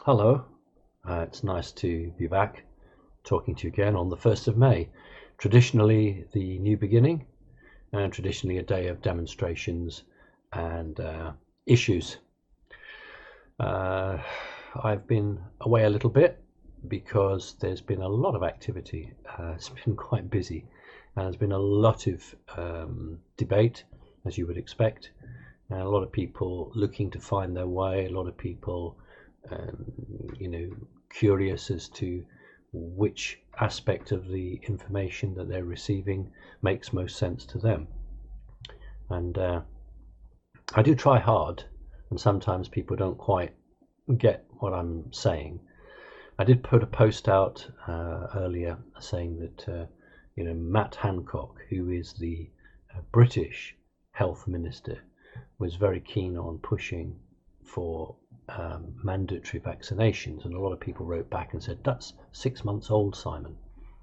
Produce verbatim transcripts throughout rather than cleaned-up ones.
Hello, uh, it's nice to be back talking to you again on the first of May. Traditionally, the new beginning, and traditionally, a day of demonstrations and uh, issues. Uh, I've been away a little bit because there's been a lot of activity. Uh, it's been quite busy, and there's been a lot of um, debate, as you would expect, and a lot of people looking to find their way, a lot of people um, you know, curious as to which aspect of the information that they're receiving makes most sense to them. And uh, I do try hard, and sometimes people don't quite get what I'm saying. I did put a post out uh, earlier saying that uh, you know, Matt Hancock, who is the uh, British health minister, was very keen on pushing for um, mandatory vaccinations, and a lot of people wrote back and said, that's six months old, Simon.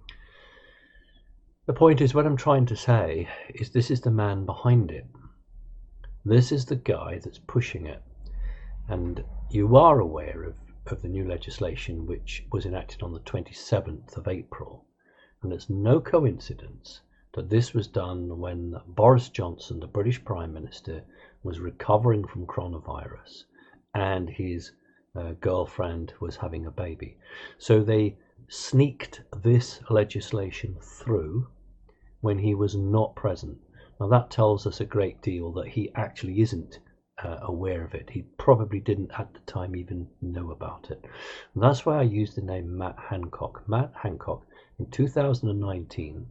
The point is, what I'm trying to say is this is the man behind it. This is the guy that's pushing it. And you are aware of, of the new legislation which was enacted on the twenty-seventh of April. And it's no coincidence that this was done when Boris Johnson, the British Prime Minister, was recovering from coronavirus and his uh, girlfriend was having a baby. So they sneaked this legislation through when he was not present. Now that tells us a great deal that he actually isn't uh, aware of it. He probably didn't at the time even know about it. And that's why I used the name Matt Hancock. Matt Hancock in two thousand nineteen,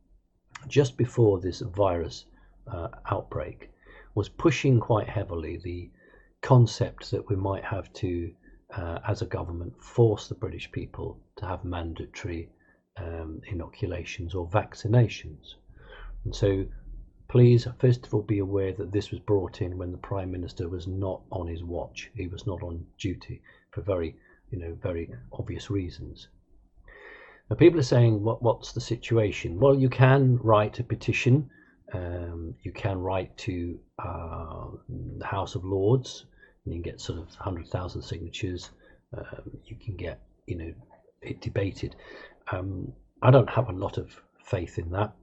just before this virus uh, outbreak, was pushing quite heavily the concept that we might have to, uh, as a government, force the British people to have mandatory um, inoculations or vaccinations. And so please, first of all, be aware that this was brought in when the Prime Minister was not on his watch. He was not on duty for very, you know, very obvious reasons. Now, people are saying, what, what's the situation? Well, you can write a petition. Um, you can write to uh, the House of Lords, and you can get sort of one hundred thousand signatures. Um, you can get, you know, it debated. Um, I don't have a lot of faith in that.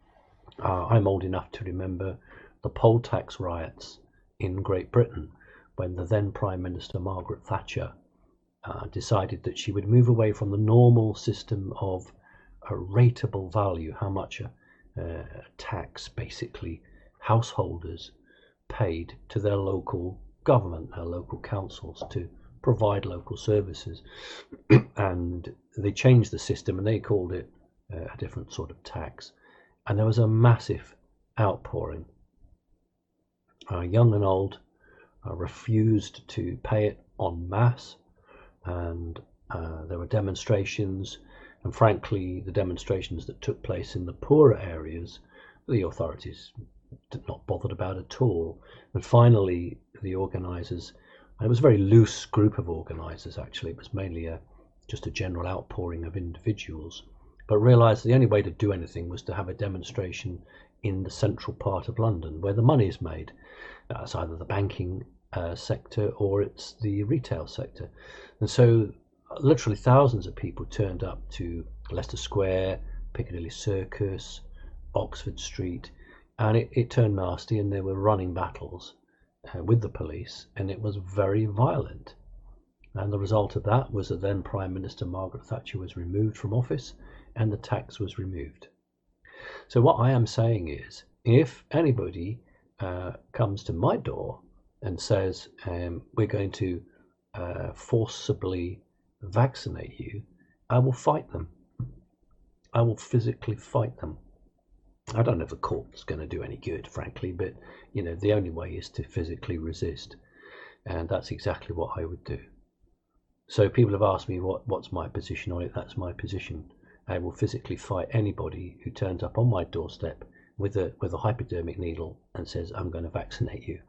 Uh, I'm old enough to remember the poll tax riots in Great Britain when the then Prime Minister Margaret Thatcher uh, decided that she would move away from the normal system of a rateable value, how much a Uh, tax basically householders paid to their local government, their local councils, to provide local services. And they changed the system and they called it uh, a different sort of tax, and there was a massive outpouring. Uh, young and old uh, refused to pay it en masse, and uh, there were demonstrations. And frankly, the demonstrations that took place in the poorer areas, the authorities did not bother about at all. And finally, the organisers, and it was a very loose group of organisers actually, it was mainly a, just a general outpouring of individuals, but realised the only way to do anything was to have a demonstration in the central part of London where the money is made. Uh, it's either the banking uh, sector or it's the retail sector. And so literally thousands of people turned up to Leicester Square, Piccadilly Circus, Oxford Street, and it, it turned nasty, and there were running battles uh, with the police, and it was very violent. And the result of that was that then Prime Minister Margaret Thatcher was removed from office and the tax was removed. So what I am saying is, if anybody uh, comes to my door and says um, we're going to uh, forcibly vaccinate you, I will fight them. I will physically fight them. I don't know if the court's going to do any good, frankly, but you know, the only way is to physically resist, and that's exactly what I would do. So people have asked me what what's my position on it. That's my position. I will physically fight anybody who turns up on my doorstep with a with a hypodermic needle and says, I'm going to vaccinate you.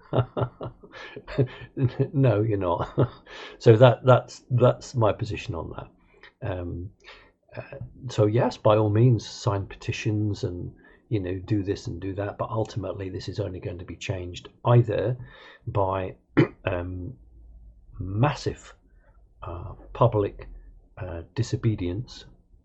No, you're not. So that that's that's my position on that. Um, uh, so yes, by all means, sign petitions and, you know, do this and do that, but ultimately this is only going to be changed either by um, massive uh, public uh, disobedience,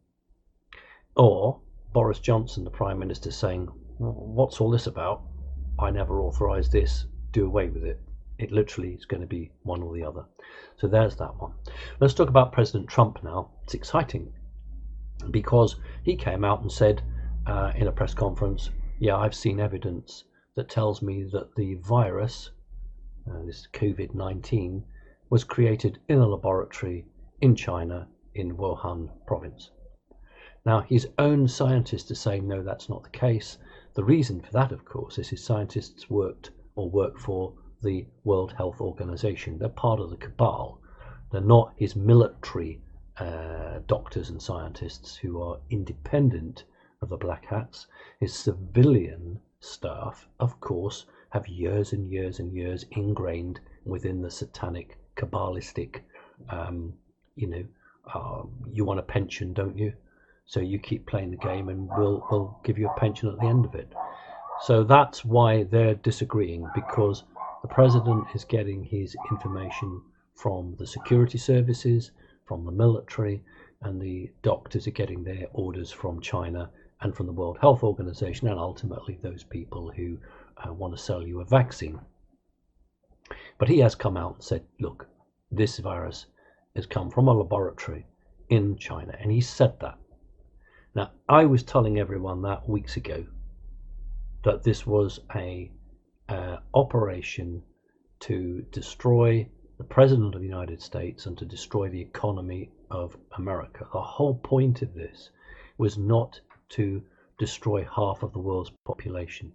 or Boris Johnson, the Prime Minister, saying, what's all this about? I never authorised this, do away with it. It literally is going to be one or the other. So there's that one. Let's talk about President Trump now. It's exciting because he came out and said uh, in a press conference, yeah, I've seen evidence that tells me that the virus, uh, this COVID nineteen, was created in a laboratory in China, in Wuhan province. Now, his own scientists are saying, no, that's not the case. The reason for that, of course, is his scientists worked or work for the World Health Organization. They're part of the cabal. They're not his military uh, doctors and scientists who are independent of the black hats. His civilian staff, of course, have years and years and years ingrained within the satanic, cabalistic, um, you know, uh, you want a pension, don't you? So you keep playing the game and we'll, we'll give you a pension at the end of it. So that's why they're disagreeing, because the president is getting his information from the security services, from the military, and the doctors are getting their orders from China and from the World Health Organization, and ultimately those people who uh, want to sell you a vaccine. But he has come out and said, look, this virus has come from a laboratory in China, and he said that. Now, I was telling everyone that weeks ago, that this was a uh, operation to destroy the President of the United States and to destroy the economy of America. The whole point of this was not to destroy half of the world's population.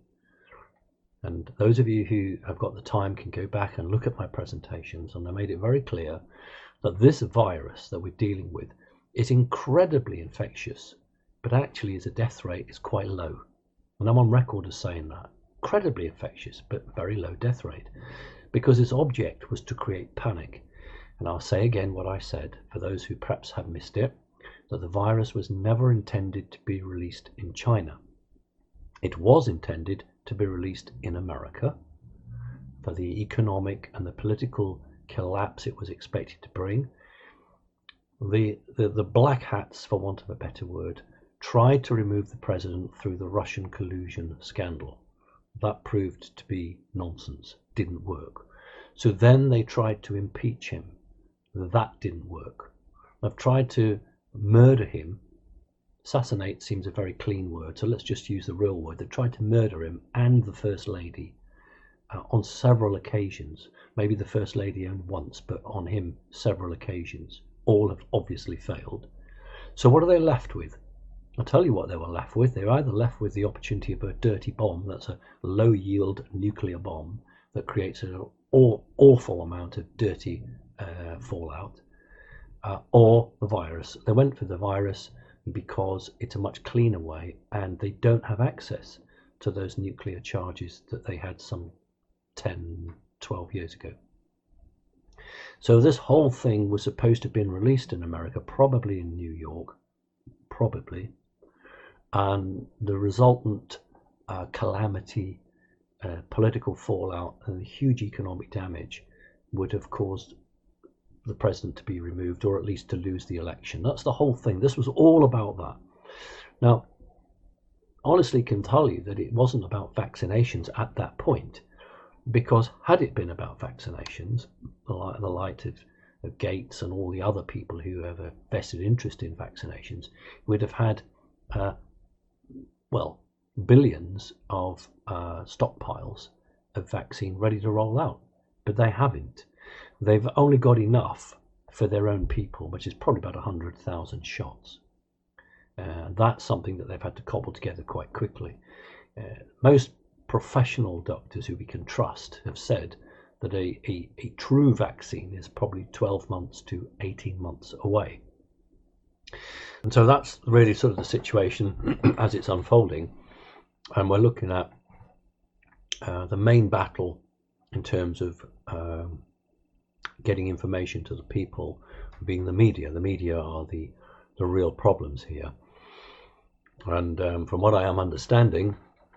And those of you who have got the time can go back and look at my presentations, and I made it very clear that this virus that we're dealing with is incredibly infectious, but actually as a death rate is quite low. And I'm on record as saying that. Incredibly infectious, but very low death rate, because its object was to create panic. And I'll say again what I said, for those who perhaps have missed it, that the virus was never intended to be released in China. It was intended to be released in America for the economic and the political collapse it was expected to bring. The, the, the black hats, for want of a better word, tried to remove the president through the Russian collusion scandal. That proved to be nonsense, didn't work. So then they tried to impeach him. That didn't work. They've tried to murder him. Assassinate seems a very clean word, so let's just use the real word. They tried to murder him and the First Lady uh, on several occasions. Maybe the First Lady only once, but on him several occasions. All have obviously failed. So what are they left with? I'll tell you what they were left with. They were either left with the opportunity of a dirty bomb, that's a low yield nuclear bomb that creates an awful amount of dirty uh, fallout, uh, or the virus. They went for the virus because it's a much cleaner way, and they don't have access to those nuclear charges that they had some ten, twelve years ago. So this whole thing was supposed to have been released in America, probably in New York, probably. And the resultant uh, calamity, uh, political fallout, and the huge economic damage would have caused the president to be removed, or at least to lose the election. That's the whole thing. This was all about that. Now, honestly can tell you that it wasn't about vaccinations at that point, because had it been about vaccinations, the light, the light of, of Gates and all the other people who have a vested interest in vaccinations, we'd have had uh, well, billions of uh, stockpiles of vaccine ready to roll out, but they haven't. They've only got enough for their own people, which is probably about one hundred thousand shots. Uh, that's something that they've had to cobble together quite quickly. Uh, most professional doctors who we can trust have said that a, a, a true vaccine is probably twelve months to eighteen months away. And so that's really sort of the situation as it's unfolding, and we're looking at uh, the main battle in terms of um, getting information to the people being the media. The media are the, the real problems here. And um, from what I am understanding,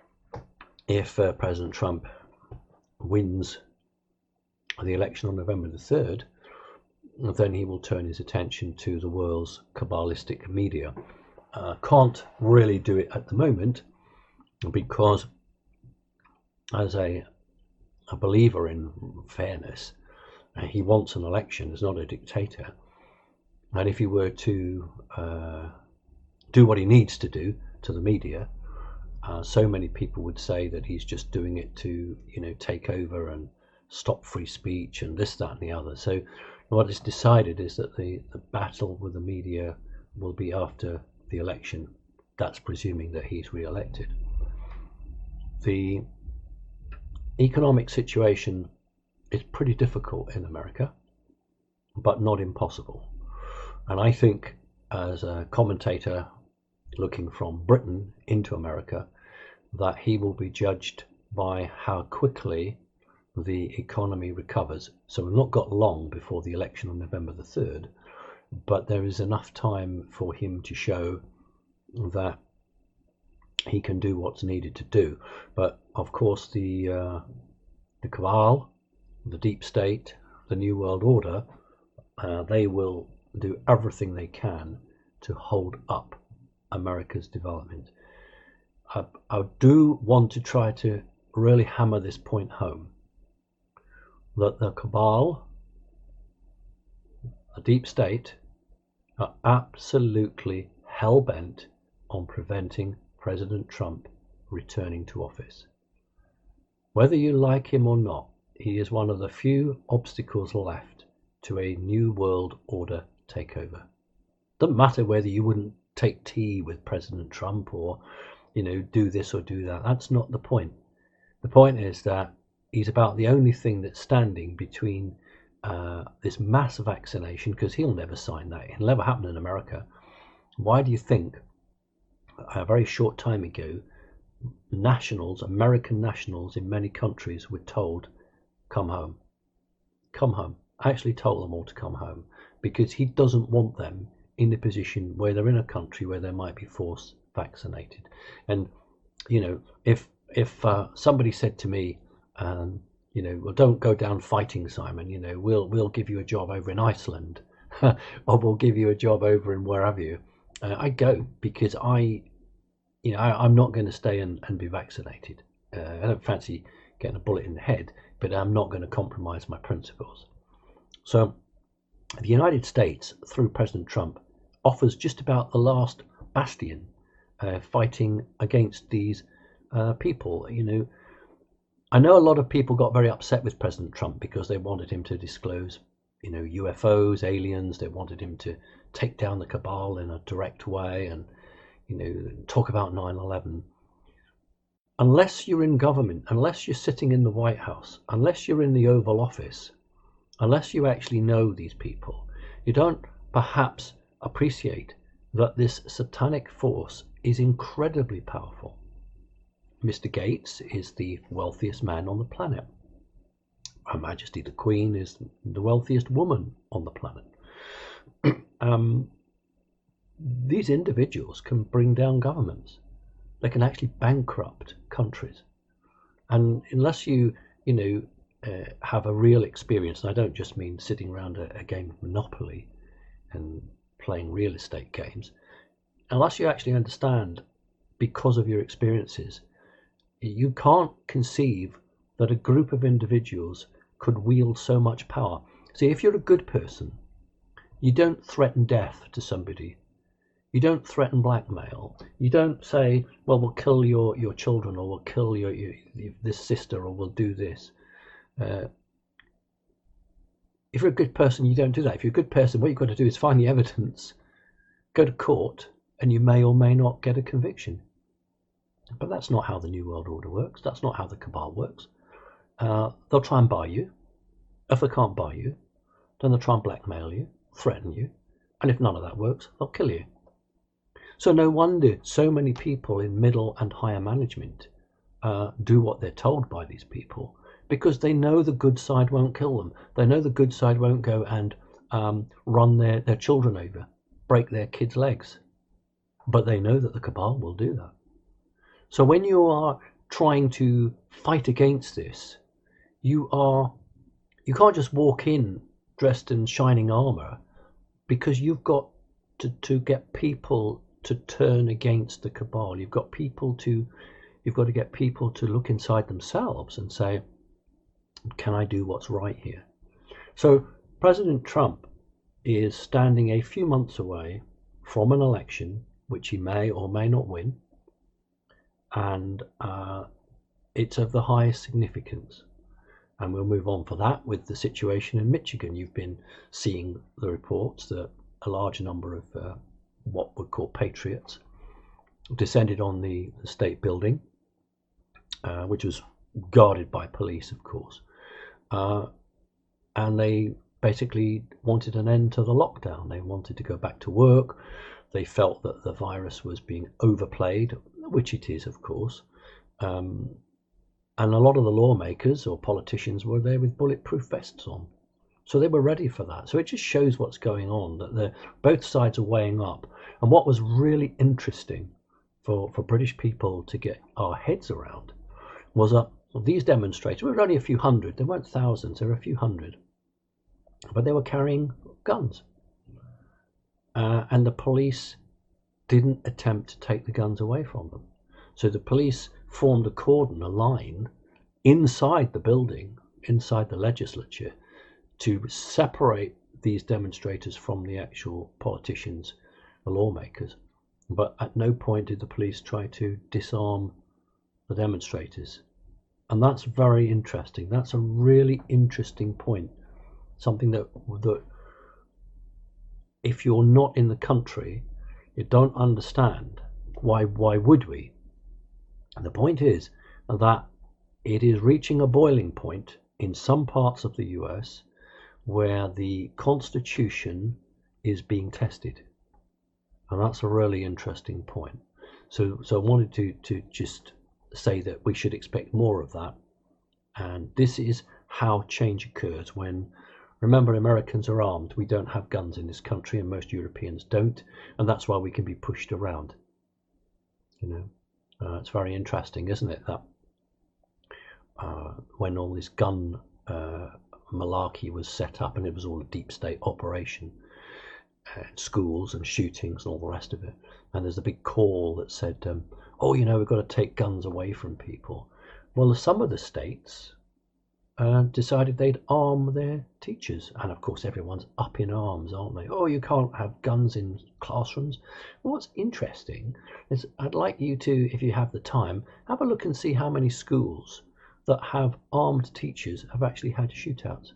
if uh, President Trump wins the election on November the third, then he will turn his attention to the world's Kabbalistic media. Uh, can't really do it at the moment because, as a, a believer in fairness, uh, he wants an election. He's not a dictator. And if he were to uh, do what he needs to do to the media, uh, so many people would say that he's just doing it to, you know, take over and stop free speech and this, that, and the other. So what is decided is that the, the battle with the media will be after the election. That's presuming that he's re-elected. The economic situation is pretty difficult in America, but not impossible. And I think, as a commentator looking from Britain into America, that he will be judged by how quickly the economy recovers. So we've not got long before the election on November the third, but there is enough time for him to show that he can do what's needed to do. But of course, the uh, the cabal, the deep state, the New World Order, uh, they will do everything they can to hold up America's development. I, I do want to try to really hammer this point home, that the cabal, the deep state, are absolutely hell-bent on preventing President Trump returning to office. Whether you like him or not, he is one of the few obstacles left to a new world order takeover. Doesn't matter whether you wouldn't take tea with President Trump or, you know, do this or do that. That's not the point. The point is that he's about the only thing that's standing between uh, this mass vaccination, because he'll never sign that. It'll never happen in America. Why do you think a very short time ago, nationals, American nationals in many countries were told, come home, come home. I actually told them all to come home, because he doesn't want them in a position where they're in a country where they might be forced vaccinated. And, you know, if if uh, somebody said to me, um, you know, well, don't go down fighting, Simon, you know, we'll we'll give you a job over in Iceland, or we'll give you a job over in wherever you, uh, I go, because I, you know, I, I'm not going to stay and, and be vaccinated. Uh, I don't fancy getting a bullet in the head, but I'm not going to compromise my principles. So the United States, through President Trump, offers just about the last bastion uh, fighting against these uh, people. You know, I know a lot of people got very upset with President Trump because they wanted him to disclose, you know, U F Os, aliens. They wanted him to take down the cabal in a direct way and, you know, talk about nine eleven. Unless you're in government, unless you're sitting in the White House, unless you're in the Oval Office, unless you actually know these people, you don't perhaps appreciate that this satanic force is incredibly powerful. Mister Gates is the wealthiest man on the planet. Her Majesty the Queen is the wealthiest woman on the planet. um, these individuals can bring down governments. They can actually bankrupt countries. And unless you, you know, uh, have a real experience, and I don't just mean sitting around a, a game of Monopoly and playing real estate games, unless you actually understand, because of your experiences, you can't conceive that a group of individuals could wield so much power. See, if you're a good person, you don't threaten death to somebody. You don't threaten blackmail. You don't say, well, we'll kill your, your children, or we'll kill your, your this sister, or we'll do this. Uh, if you're a good person, you don't do that. If you're a good person, what you've got to do is find the evidence, go to court, and you may or may not get a conviction. But that's not how the New World Order works. That's not how the cabal works. Uh, they'll try and buy you. If they can't buy you, then they'll try and blackmail you, threaten you. And if none of that works, they'll kill you. So no wonder so many people in middle and higher management uh, do what they're told by these people, because they know the good side won't kill them. They know the good side won't go and um, run their, their children over, break their kids' legs. But they know that the cabal will do that. So when you are trying to fight against this, you are you can't just walk in dressed in shining armor, because you've got to, to get people to turn against the cabal. You've got people to, you've got to get people to look inside themselves and say, can I do what's right here? So President Trump is standing a few months away from an election which he may or may not win, and uh, it's of the highest significance. And we'll move on for that with the situation in Michigan. You've been seeing the reports that a large number of uh, what we'd call patriots descended on the, the state building, uh, which was guarded by police, of course. Uh, and they basically wanted an end to the lockdown. They wanted to go back to work. They felt that the virus was being overplayed, which it is, of course. Um, and a lot of the lawmakers or politicians were there with bulletproof vests on. So they were ready for that. So it just shows what's going on, that the, both sides are weighing up. And what was really interesting for, for British people to get our heads around was that these demonstrators were only a few hundred. There weren't thousands, there were a few hundred. But they were carrying guns. Uh, and the police didn't attempt to take the guns away from them. So the police formed a cordon, a line, inside the building, inside the legislature, to separate these demonstrators from the actual politicians, the lawmakers. But at no point did the police try to disarm the demonstrators. And that's very interesting. That's a really interesting point. Something that, that if you're not in the country, you don't understand. Why, why would we? And the point is that it is reaching a boiling point in some parts of the U S where the Constitution is being tested. And that's a really interesting point. So, so I wanted to, to just say that we should expect more of that. And this is how change occurs when, remember, Americans are armed. We don't have guns in this country, and most Europeans don't. And that's why we can be pushed around. You know, uh, it's very interesting, isn't it, that uh, when all this gun uh, malarkey was set up, and it was all a deep state operation, uh, schools and shootings and all the rest of it. And there's a big call that said, um, oh, you know, we've got to take guns away from people. Well, some of the states uh, decided they'd arm their teachers. And of course, everyone's up in arms, aren't they? Oh, you can't have guns in classrooms. Well, what's interesting is I'd like you to, if you have the time, have a look and see how many schools that have armed teachers have actually had shootouts.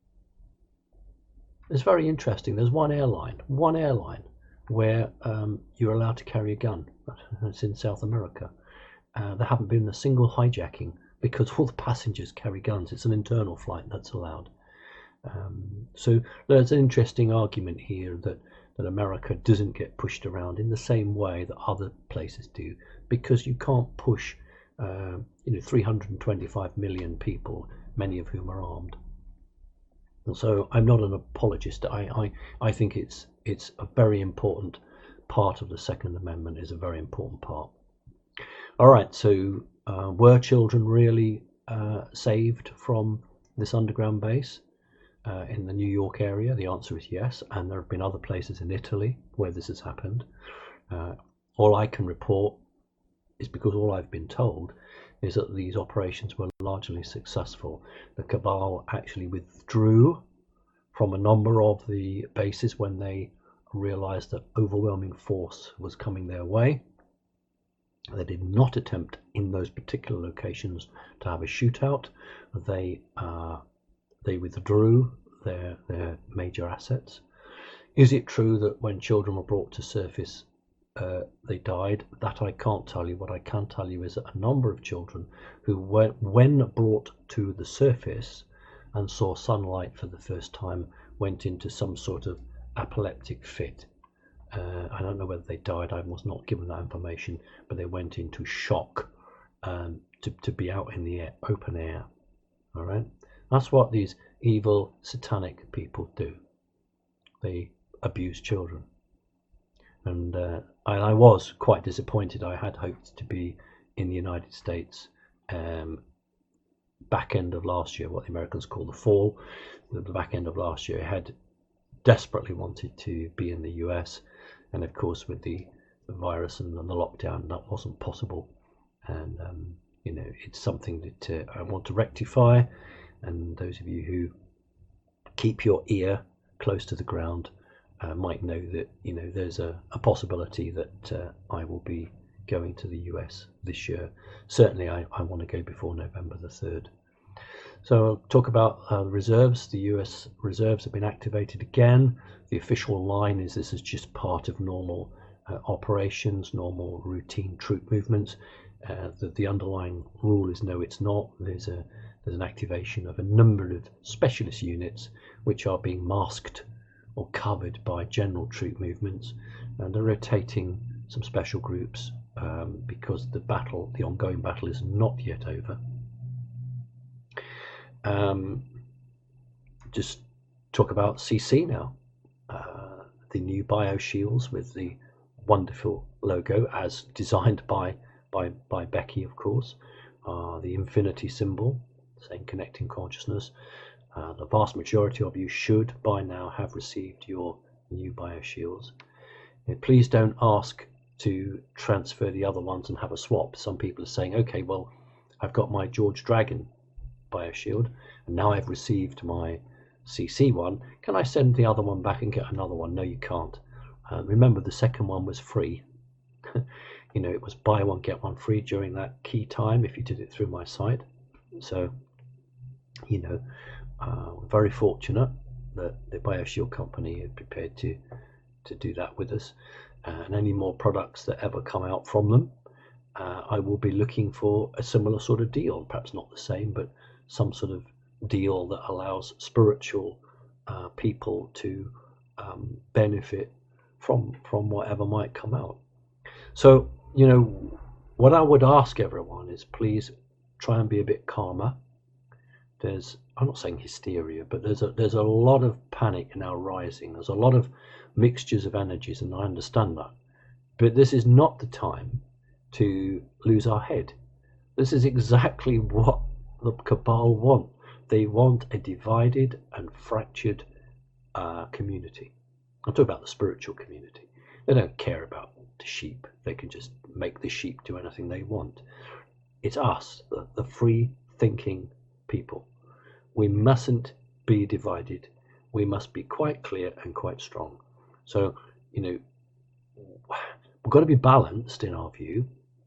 It's very interesting. There's one airline, one airline where um, you're allowed to carry a gun. It's in South America. Uh, there haven't been a single hijacking because all the passengers carry guns. It's an internal flight that's allowed. Um, so there's an interesting argument here that, that America doesn't get pushed around in the same way that other places do, because you can't push uh, you know, three hundred twenty-five million people, many of whom are armed. And so I'm not an apologist. I, I, I think it's, it's a very important part of the Second Amendment, is a very important part. All right, so uh, were children really uh, saved from this underground base uh, in the New York area? The answer is yes, and there have been other places in Italy where this has happened. Uh, all I can report is because all I've been told is that these operations were largely successful. The cabal actually withdrew from a number of the bases when they realized that overwhelming force was coming their way. They did not attempt in those particular locations to have a shootout. They uh, they withdrew their their major assets. Is it true that when children were brought to surface uh, they died? That I can't tell you. What I can tell you is that a number of children who were, when brought to the surface and saw sunlight for the first time, went into some sort of epileptic fit. Uh, I don't know whether they died. I was not given that information, but they went into shock um, to, to be out in the air, open air. All right, that's what these evil satanic people do. They abuse children, and uh, I, I was quite disappointed. I had hoped to be in the United States um, back end of last year, what the Americans call the fall, the back end of last year, had desperately wanted to be in the U S, and of course with the, the virus and the lockdown, that wasn't possible. And um, you know, it's something that uh, I want to rectify. And those of you who keep your ear close to the ground uh, might know that, you know, there's a, a possibility that uh, I will be going to the U S this year. Certainly I, I want to go before November the third. So I'll talk about uh, reserves. The U S reserves have been activated again. The official line is this is just part of normal uh, operations, normal routine troop movements. Uh, the, the underlying rule is no, it's not. There's a there's an activation of a number of specialist units which are being masked or covered by general troop movements, and they're rotating some special groups um, because the battle, the ongoing battle, is not yet over. Um, just talk about C C now. Uh, the new bioshields with the wonderful logo, as designed by by by Becky, of course. Uh, the infinity symbol, saying connecting consciousness. Uh, the vast majority of you should by now have received your new bioshields. And please don't ask to transfer the other ones and have a swap. Some people are saying, okay, well, I've got my George Dragon bioshield, and now I've received my C C one. Can I send the other one back and get another one? No, you can't. Uh, remember, the second one was free. You know, it was buy one get one free during that key time if you did it through my site. So, you know, uh, very fortunate that the BioShield company is prepared to to do that with us. Uh, and any more products that ever come out from them, uh, I will be looking for a similar sort of deal, perhaps not the same, but some sort of deal that allows spiritual uh, people to um, benefit from from whatever might come out. So, you know, what I would ask everyone is please try and be a bit calmer. There's, I'm not saying hysteria, but there's a there's a lot of panic now rising. There's a lot of mixtures of energies, and I understand that. But this is not the time to lose our head. This is exactly what the cabal want. They want a divided and fractured uh, community. I'm talking about the spiritual community. They don't care about the sheep. They can just make the sheep do anything they want. It's us, the, the free thinking people. We mustn't be divided. We must be quite clear and quite strong. So, you know, we've got to be balanced in our view,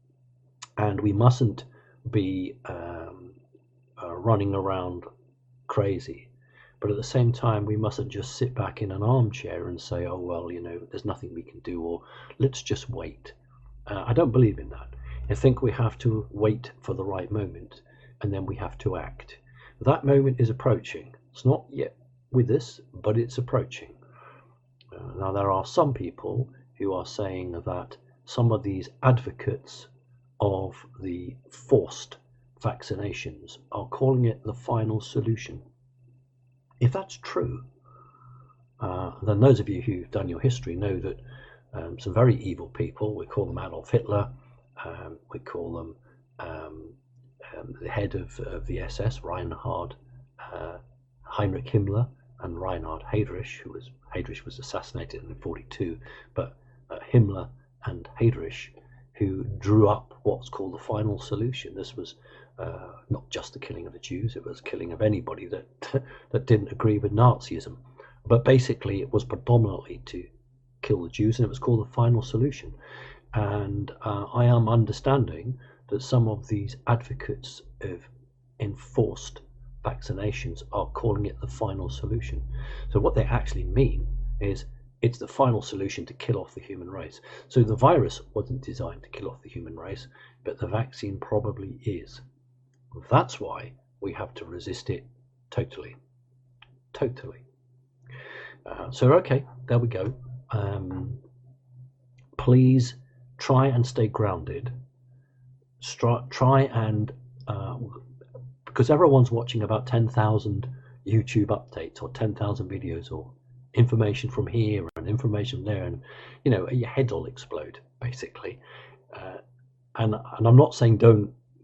and we mustn't be um, uh, running around crazy. But at the same time, we mustn't just sit back in an armchair and say, oh, well, you know, there's nothing we can do, or let's just wait. Uh, I don't believe in that. I think we have to wait for the right moment, and then we have to act. That moment is approaching. It's not yet with us, but it's approaching. Uh, now, there are some people who are saying that some of these advocates of the forced vaccinations are calling it the final solution. If that's true, uh, then those of you who've done your history know that um, some very evil people, we call them Adolf Hitler, um, we call them um, um, the head of, of the S S, Reinhard uh, Heinrich Himmler, and Reinhard Heydrich, who was Heydrich was assassinated in forty-two, but uh, Himmler and Heydrich, who drew up what's called the final solution. This was uh, not just the killing of the Jews, it was killing of anybody that that didn't agree with Nazism. But basically it was predominantly to kill the Jews, and it was called the final solution. And uh, I am understanding that some of these advocates of enforced vaccinations are calling it the final solution. So what they actually mean is it's the final solution to kill off the human race. So the virus wasn't designed to kill off the human race, but the vaccine probably is. That's why we have to resist it totally. Totally. Uh, so, okay, there we go. Um, please try and stay grounded. Stri- try and, uh, because everyone's watching about ten thousand YouTube updates or ten thousand videos or information from here and information there, and you know, your head will explode basically. Uh, and and I'm not saying don't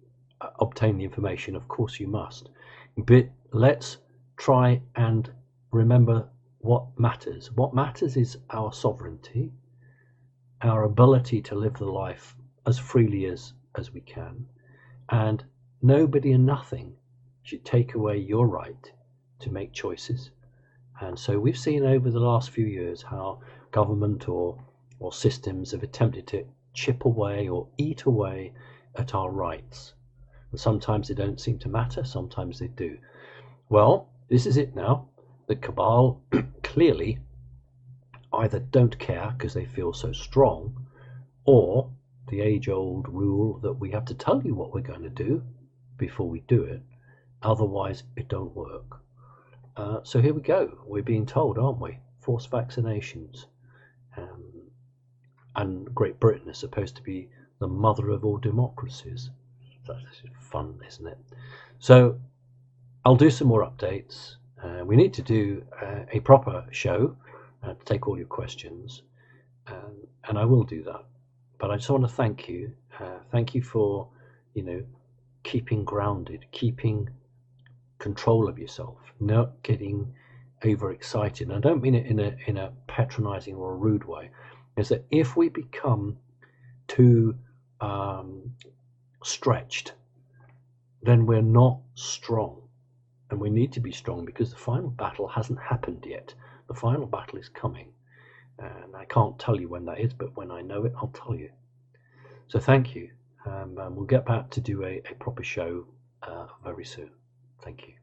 obtain the information, of course you must. But let's try and remember what matters. What matters is our sovereignty, our ability to live the life as freely as, as we can. And nobody and nothing should take away your right to make choices. And so we've seen over the last few years how government or, or systems have attempted to chip away or eat away at our rights. And sometimes they don't seem to matter, sometimes they do. Well, this is it now. The cabal clearly either don't care because they feel so strong, or the age-old rule that we have to tell you what we're going to do before we do it, otherwise it don't work. Uh, so here we go. We're being told, aren't we? Forced vaccinations. Um, and Great Britain is supposed to be the mother of all democracies. That's fun, isn't it? So I'll do some more updates. Uh, we need to do uh, a proper show uh, to take all your questions, um, and I will do that. But I just want to thank you. Uh, thank you for, you know, keeping grounded, keeping control of yourself, not getting overexcited. And I don't mean it in a in a patronizing or a rude way. Is that if we become too um, stretched, then we're not strong. And we need to be strong because the final battle hasn't happened yet. The final battle is coming. And I can't tell you when that is, but when I know it, I'll tell you. So thank you. Um, and we'll get back to do a, a proper show uh, very soon. Thank you.